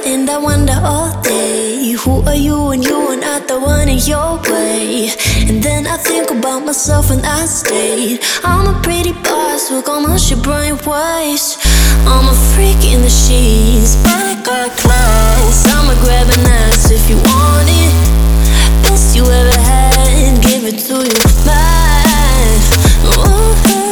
and I wonder all day, who are you when you are not the one in your way? And then I think about myself and I stayed. I'm a pretty boss with almost your brain waves. I'm a freak in the sheets, but I got class. I'ma grab an ass if you want it. Best you ever had, give it to you back. Ooh.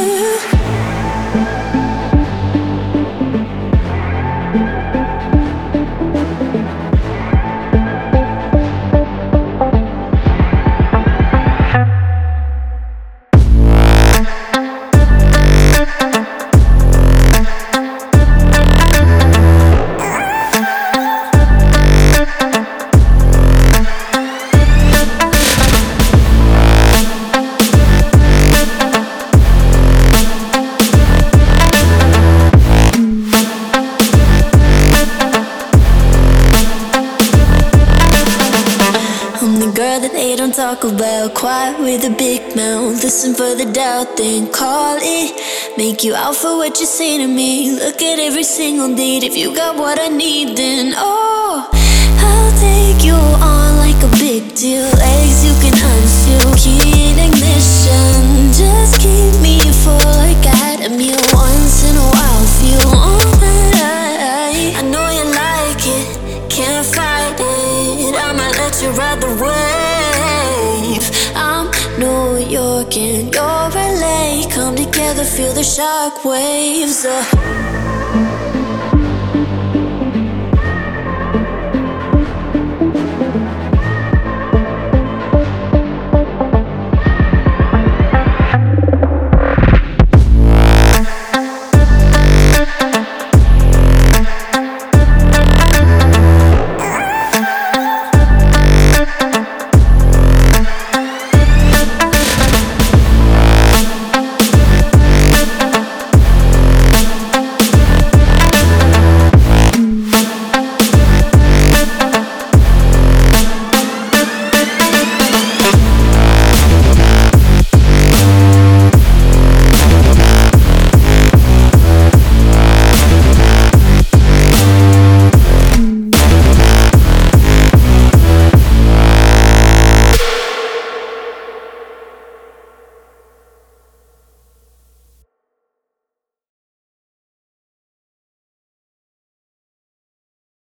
Girl that they don't talk about, quiet with a big mouth. Listen for the doubt, then call it. Make you out for what you say to me. Look at every single date. If you got what I need, then oh, I'll take you on like a big deal. Legs you can unseal, key in ignition. Just keep me full like I had a meal once in a while. Feel alright. I know you like it, can't fight it. I might let you ride the wave. I'm New York and you're LA. Come together, feel the shock waves.